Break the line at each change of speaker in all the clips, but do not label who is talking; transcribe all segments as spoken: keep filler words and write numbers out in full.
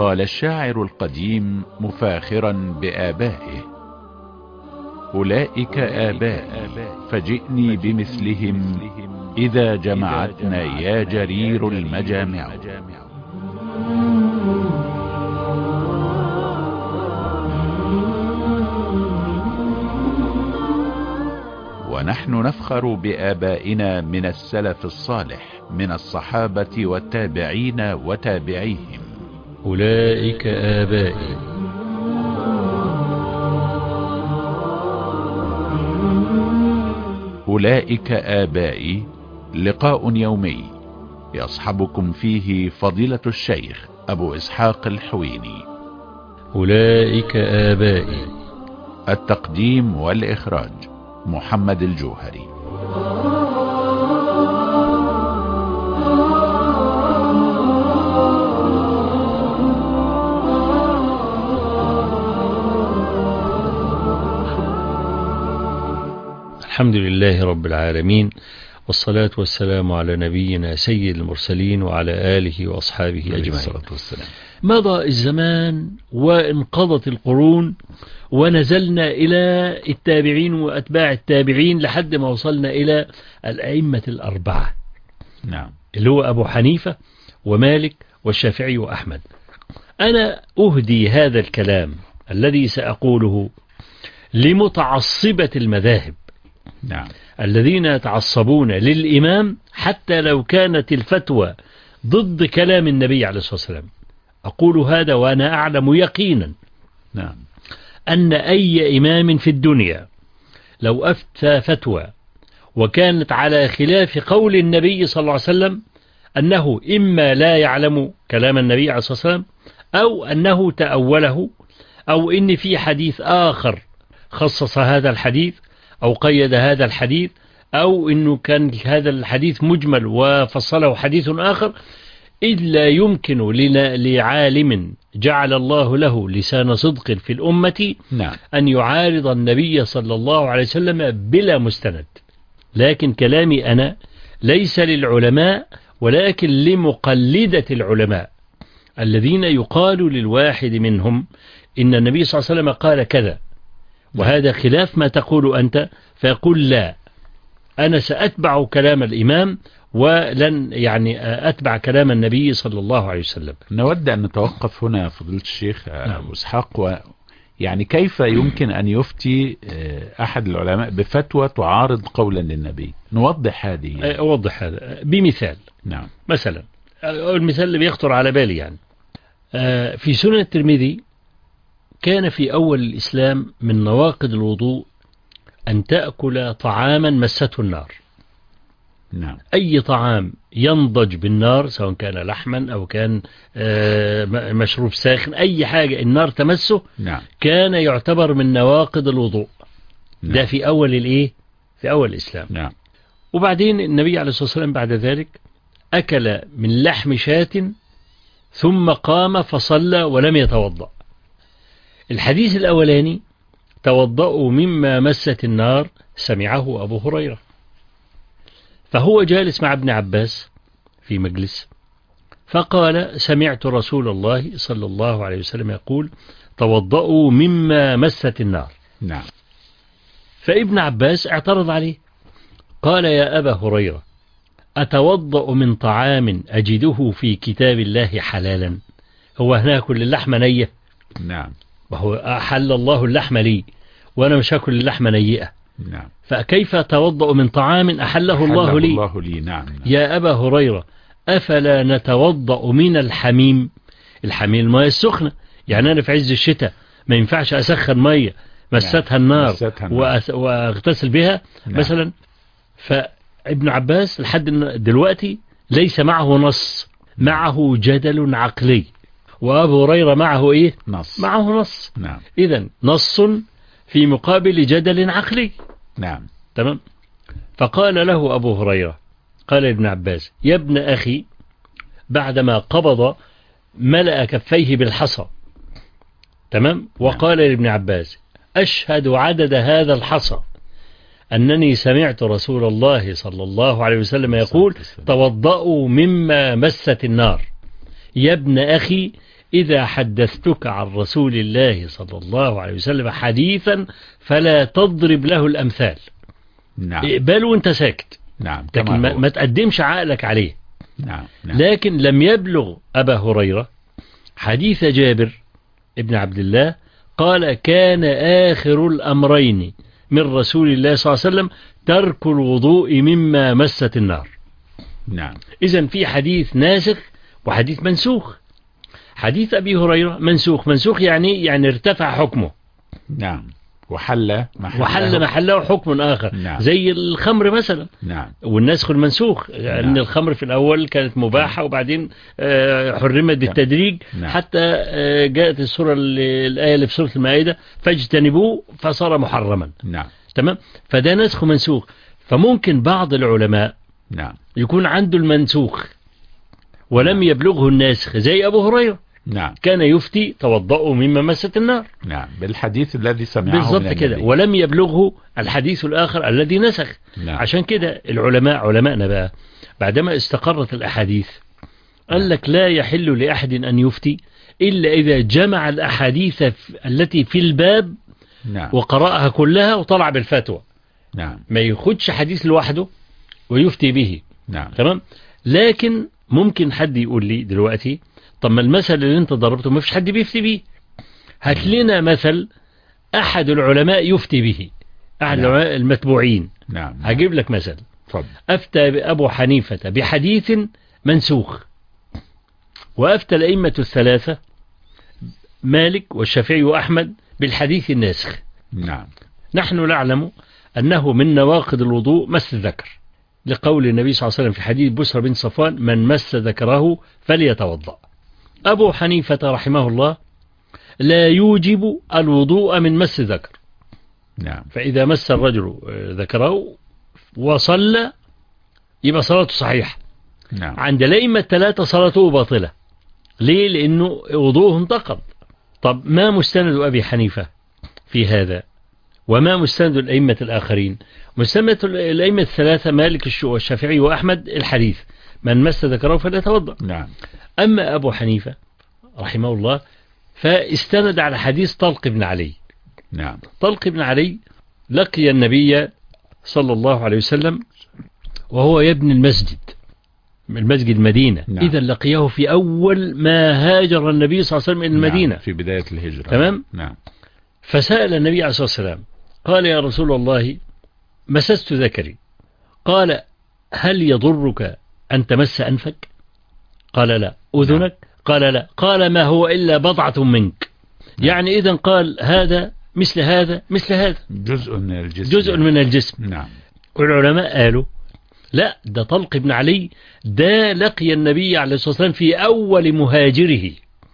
قال الشاعر القديم مفاخرا بآبائه: أولئك آبائي فجئني بمثلهم إذا جمعتنا يا جرير المجامع. ونحن نفخر بآبائنا من السلف الصالح من الصحابة والتابعين وتابعيهم.
أولئك آبائي.
أولئك آبائي لقاء يومي يصحبكم فيه فضيلة الشيخ أبو إسحاق الحويني.
أولئك آبائي.
التقديم والإخراج محمد الجوهري.
الحمد لله رب العالمين، والصلاة والسلام على نبينا سيد المرسلين وعلى آله وأصحابه أجمعين. مضى الزمان وانقضت القرون ونزلنا إلى التابعين وأتباع التابعين لحد ما وصلنا إلى الأئمة الأربعة.
نعم.
اللي هو أبو حنيفة ومالك والشافعي وأحمد. أنا أهدي هذا الكلام الذي سأقوله لمتعصبة المذاهب.
نعم.
الذين يتعصبون للإمام حتى لو كانت الفتوى ضد كلام النبي عليه الصلاة والسلام. أقول هذا وأنا أعلم يقينا
نعم.
أن أي إمام في الدنيا لو أفتى فتوى وكانت على خلاف قول النبي صلى الله عليه وسلم، أنه إما لا يعلم كلام النبي عليه الصلاة والسلام، أو أنه تأوله، أو إن في حديث آخر خصص هذا الحديث أو قيد هذا الحديث، أو إنه كان هذا الحديث مجمل وفصله حديث آخر، إلا يمكن لعالم جعل الله له لسان صدق في الأمة
نعم.
أن يعارض النبي صلى الله عليه وسلم بلا مستند. لكن كلامي أنا ليس للعلماء، ولكن لمقلدة العلماء الذين يقال للواحد منهم إن النبي صلى الله عليه وسلم قال كذا وهذا خلاف ما تقول أنت، فيقول لا، أنا سأتبع كلام الإمام ولن يعني أتبع كلام النبي صلى الله عليه وسلم.
نود أن نتوقف هنا فضيلة الشيخ أبو إسحاق، و يعني كيف يمكن أن يفتي أحد العلماء بفتوى تعارض قولا للنبي؟ نوضح هذه.
أوضح هذا بمثال.
نعم.
مثلا المثال اللي بيخطر على بالي يعني في سنن الترمذي كان في أول الإسلام من نواقض الوضوء أن تأكل طعاما مسته النار.
نعم.
أي طعام ينضج بالنار سواء كان لحما أو كان مشروب ساخن، أي حاجة النار تمسه
نعم.
كان يعتبر من نواقض الوضوء. نعم. ده في أول الإيه؟ في أول الإسلام.
نعم.
وبعدين النبي عليه الصلاة والسلام بعد ذلك أكل من لحم شاة ثم قام فصلى ولم يتوضأ. الحديث الأولاني توضأوا مما مست النار سمعه أبو هريرة، فهو جالس مع ابن عباس في مجلس فقال: سمعت رسول الله صلى الله عليه وسلم يقول: توضأوا مما مست النار.
نعم.
فابن عباس اعترض عليه قال: يا أبا هريرة، أتوضأ من طعام أجده في كتاب الله حلالا؟ هو هناكل اللحمة نية؟
نعم.
وهو أحل الله اللحم لي وأنا مش هاكل اللحمة نيئة.
نعم.
فكيف توضأ من طعام أحله الله لي؟
الله لي. نعم. نعم.
يا أبا هريرة، أفلا نتوضأ من الحميم؟ الحميم المياه السخنة، يعني أنا في عز الشتاء ما ينفعش أسخن مية مستها النار وأغتسل بها. نعم. مثلا. فابن عباس لحد دلوقتي ليس معه نص، معه جدل عقلي، وأبو هريرة معه إيه؟
نص.
معه نص.
نعم.
إذن نص في مقابل جدل عقلي.
نعم.
تمام. فقال له أبو هريرة، قال ابن عباس: يا ابن أخي، بعدما قبض ملأ كفيه بالحصى. تمام. وقال لابن عباس: أشهد عدد هذا الحصى أنني سمعت رسول الله صلى الله عليه وسلم يقول: توضأوا مما مست النار. يا ابن أخي، إذا حدثتك عن رسول الله صلى الله عليه وسلم حديثا فلا تضرب له الأمثال.
نعم.
اقبله وانت ساكت.
نعم.
لكن ما, ما تقدمش عقلك عليه.
نعم. نعم.
لكن لم يبلغ أبا هريرة حديث جابر ابن عبد الله قال كان آخر الأمرين من رسول الله صلى الله عليه وسلم ترك الوضوء مما مست النار.
نعم.
إذن في حديث ناسخ وحديث منسوخ. حديث أبي هريرة منسوخ. منسوخ يعني يعني ارتفع حكمه.
نعم. وحل محله
وحل محله حكم آخر.
نعم.
زي الخمر مثلا.
نعم.
والنسخ المنسوخ يعني
نعم.
أن الخمر في الأول كانت مباحة وبعدين حرمت بالتدريج.
نعم.
حتى جاءت السورة الآية اللي في سورة المائدة فاجتنبوه فصار محرما.
نعم.
تمام. فده نسخ منسوخ. فممكن بعض العلماء
نعم.
يكون عنده المنسوخ ولم يبلغه الناسخ زي أبو هريرة.
نعم.
كان يفتي توضأوا مما مست النار.
نعم. بالحديث الذي سمعه
بالضبط كده. ولم يبلغه الحديث الآخر الذي نسخ.
نعم.
عشان كده العلماء علماءنا بقى بعدما استقرت الأحاديث قال لك لا يحل لأحد أن يفتي إلا إذا جمع الأحاديث التي في الباب.
نعم.
وقرأها كلها وطلع بالفتوى.
نعم.
ما ياخدش حديث لوحده ويفتي به.
نعم.
تمام. لكن ممكن حد يقول لي دلوقتي طب ما المثل اللي انت ضربته ما فيش حد بيفتي به. هات لنا مثل أحد العلماء يفتي به. أحد
نعم.
العلماء المتبوعين.
نعم.
هجيب لك مثل.
فضل.
أفتى أبو حنيفة بحديث منسوخ وأفتى الأئمة الثلاثة مالك والشافعي وأحمد بالحديث الناسخ.
نعم.
نحن نعلم أنه من نواقض الوضوء مس الذكر لقول النبي صلى الله عليه وسلم في حديث بسرى بن صفوان من مس ذكره فليتوضأ. أبو حنيفة رحمه الله لا يوجب الوضوء من مس ذكر.
نعم.
فإذا مس الرجل ذكره وصلى يبقى صلاته صحيحة.
نعم.
عند الأئمة الثلاثة صلاته باطلة. ليه؟ لأنه وضوءه انتقض. طب ما مستند أبي حنيفة في هذا وما مستند الأئمة الآخرين؟ مستند الأئمة الثلاثة مالك والشافعي وأحمد الحديث من مس ذكره فليتوضأ.
نعم.
أما أبو حنيفة رحمه الله فاستند على حديث طلق بن علي.
نعم.
طلق بن علي لقي النبي صلى الله عليه وسلم وهو يبني المسجد المسجد المدينة.
نعم.
إذا لقيه في أول ما هاجر النبي صلى الله عليه وسلم إلى المدينة.
نعم. في بداية الهجرة.
تمام.
نعم.
فسأل النبي عليه الصلاة والسلام قال يا رسول الله مسست ذكري. قال هل يضرك أن تمس أنفك؟ قال لا. أذنك؟ نعم. قال لا. قال ما هو إلا بضعة منك. نعم. يعني إذن قال هذا مثل هذا مثل هذا
جزء من الجسم.
جزء من الجسم.
نعم.
والعلماء قالوا لا ده طلق بن علي ده لقي النبي عليه الصلاة والسلام في أول مهاجره.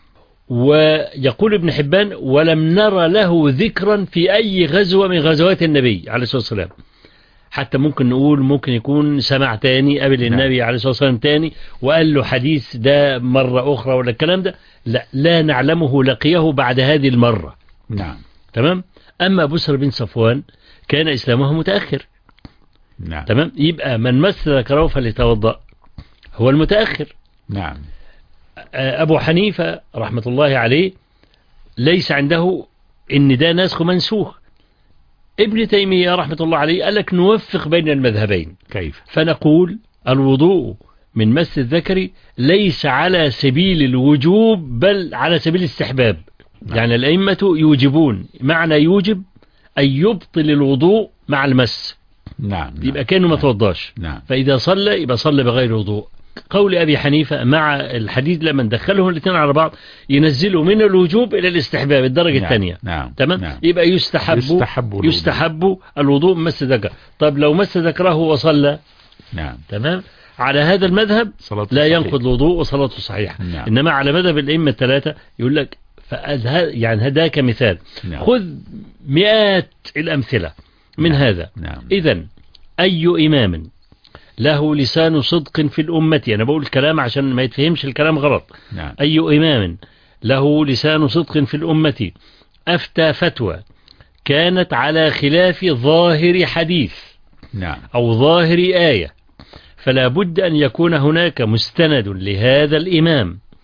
ويقول ابن حبان ولم نرى له ذكرا في أي غزوة من غزوات النبي عليه الصلاة والسلام. حتى ممكن نقول ممكن يكون سمع تاني قبل النبي عليه الصلاة والسلام تاني وقال له حديث ده مرة أخرى ولا الكلام ده. لا لا نعلمه لقيه بعد هذه المرة.
نعم.
تمام. أما بسر بن صفوان كان إسلامه متأخر.
نعم.
تمام. يبقى من مس ذكره فليتوضأ هو المتأخر.
نعم.
أبو حنيفة رحمة الله عليه ليس عنده إن ده ناسخ منسوخ. ابن تيمية رحمة الله عليه قال لك نوفق بين المذهبين.
كيف؟
فنقول الوضوء من مس الذكر ليس على سبيل الوجوب بل على سبيل الاستحباب. نعم. يعني الأئمة يوجبون. معنى يوجب أن يبطل الوضوء مع المس.
نعم.
يبقى كأنه ما توضاش.
نعم.
فإذا صلى يبقى صلى بغير وضوء. قول أبي حنيفة مع الحديث لما ندخلهم الاثنين على بعض ينزلوا من الوجوب إلى الاستحباب الدرجة
نعم.
الثانية.
نعم.
تمام.
نعم.
يبقى يستحب
يستحب الوضوء,
يستحب الوضوء مس ذكر. طب لو مس ذكره وصلى.
نعم.
تمام. على هذا المذهب لا ينقض الوضوء وصلاته صحيحة.
نعم.
إنما على مذهب الأئمة الثلاثة يقول لك يعني هذا كمثال.
نعم.
خذ مئات الأمثلة من
نعم.
هذا.
نعم.
إذن أي إمام له لسان صدق في الأمة. أنا بقول الكلام عشان ما يتفهمش الكلام غلط.
نعم.
أي إمام له لسان صدق في الأمة أفتى فتوى كانت على خلاف ظاهر حديث.
نعم.
أو ظاهر آية فلا بد أن يكون هناك مستند لهذا الإمام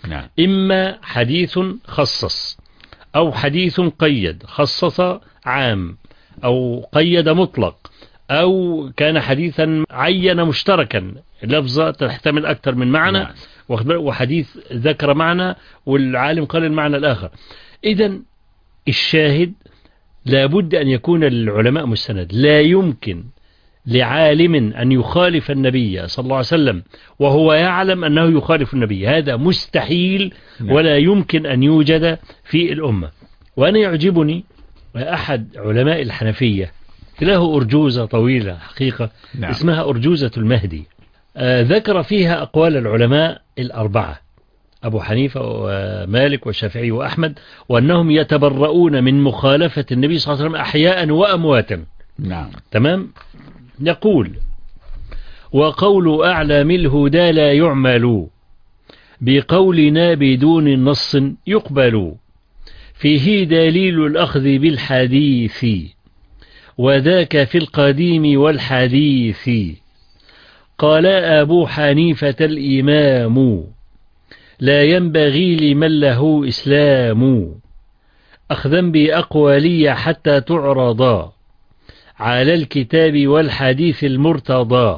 نعم.
إما حديث خصص أو حديث قيد، خصص عام أو قيد مطلق، أو كان حديثا عين مشتركا، لفظة تحتمل أكثر من معنى.
نعم.
وحديث ذكر معنى والعالم قال المعنى الآخر. إذن الشاهد لابد أن يكون للعلماء مستند. لا يمكن لعالم أن يخالف النبي صلى الله عليه وسلم وهو يعلم أنه يخالف النبي، هذا مستحيل ولا يمكن أن يوجد في الأمة. وأنا يعجبني أحد علماء الحنفية له أرجوزة طويلة حقيقة، نعم. اسمها أرجوزة المهدي. آه ذكر فيها أقوال العلماء الأربعة، أبو حنيفة ومالك والشافعي وأحمد، وأنهم يتبرؤون من مخالفة النبي صلى الله عليه وسلم أحياء وأمواتا.
نعم.
تمام. يقول: وقول أعلام الهدى لا يعمل، بقولنا بدون نص يقبل، فيه دليل الأخذ بالحديث، وذاك في القديم والحديث. قال أبو حنيفة الإمام، لا ينبغي لمن له إسلام، أخذا بأقوالي حتى تعرضا على الكتاب والحديث المرتضى.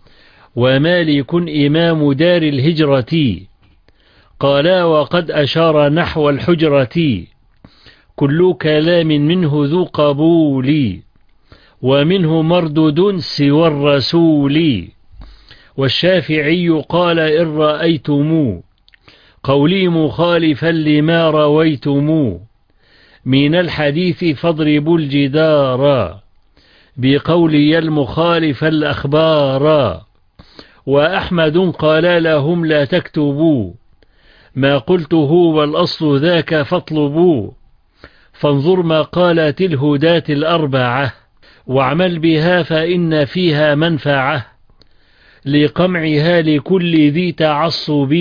ومالك إمام دار الهجرة، قال وقد أشار نحو الحجرة، كل كلام منه ذو قبول، ومنه مردود سوى الرسول. والشافعي قال إن رأيتم قولي مخالفا لما رويتم، من الحديث فاضربوا الجدار، بقولي المخالف الأخبار. وأحمد قال لهم لا تكتبوا ما قلته والأصل ذاك فاطلبوا، فانظر ما قالت الهداة الأربعة، واعمل بها فإن فيها منفعة، لقمعها لكل ذي تعصب،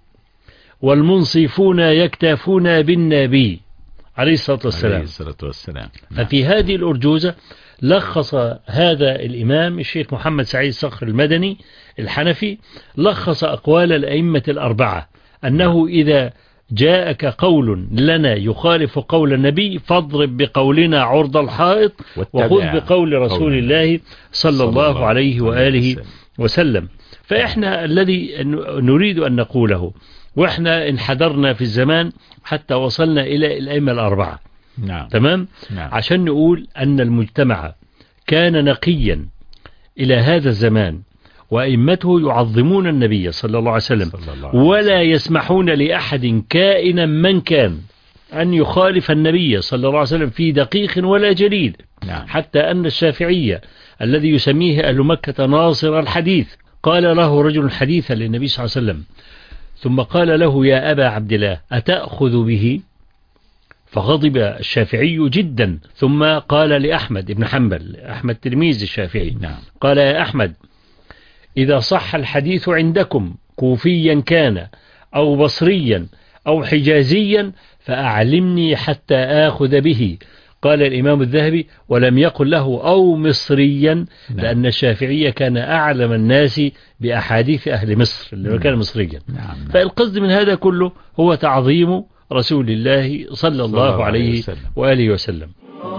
والمنصفون يكتفون بالنبي عليه الصلاة والسلام.
عليه الصلاة والسلام.
ففي هذه الأرجوزة لخص هذا الإمام الشيخ محمد سعيد صخر المدني الحنفي، لخص أقوال الأئمة الأربعة، أنه إذا جاءك قول لنا يخالف قول النبي فاضرب بقولنا عرض الحائط، وخذ بقول رسول الله صلى الله عليه وآله وسلم. فإحنا الذي نريد أن نقوله، وإحنا انحدرنا في الزمان حتى وصلنا إلى الأئمة الأربعة.
نعم.
تمام.
نعم.
عشان نقول أن المجتمع كان نقيا إلى هذا الزمان، وأئمته يعظمون النبي صلى الله عليه وسلم، ولا يسمحون لأحد كائنا من كان أن يخالف النبي صلى الله عليه وسلم في دقيق ولا جليل.
نعم.
حتى أن الشافعية الذي يسميه أهل مكة ناصر الحديث، قال له رجل حديثا للنبي صلى الله عليه وسلم، ثم قال له يا أبا عبد الله أتأخذ به؟ فغضب الشافعي جدا، ثم قال لأحمد بن حنبل، أحمد تلميذ الشافعي،
نعم.
قال يا أحمد إذا صح الحديث عندكم كوفيا كان أو بصريا أو حجازيا فأعلمني حتى آخذ به. قال الإمام الذهبي ولم يقل له أو مصريا، نعم. لأن الشافعي كان أعلم الناس بأحاديث أهل مصر اللي كان مصريا.
نعم.
فالقصد من هذا كله هو تعظيم رسول الله صلى الله عليه وآله وسلم.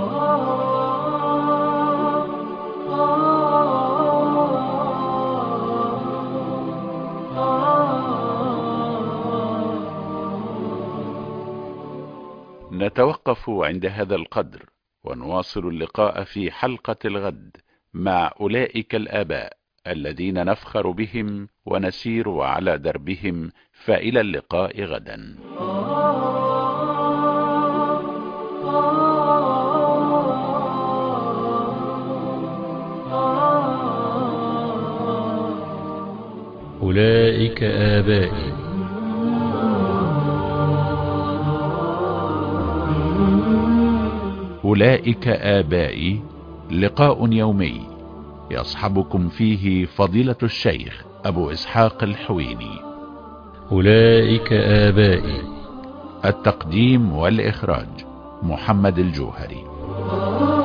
نتوقف عند هذا القدر، ونواصل اللقاء في حلقة الغد مع أولئك الآباء الذين نفخر بهم ونسير على دربهم، فإلى اللقاء غدا.
أولئك آبائي.
أولئك آبائي، لقاء يومي يصحبكم فيه فضيلة الشيخ أبو إسحاق الحويني.
أولئك آبائي.
التقديم والإخراج محمد الجوهري.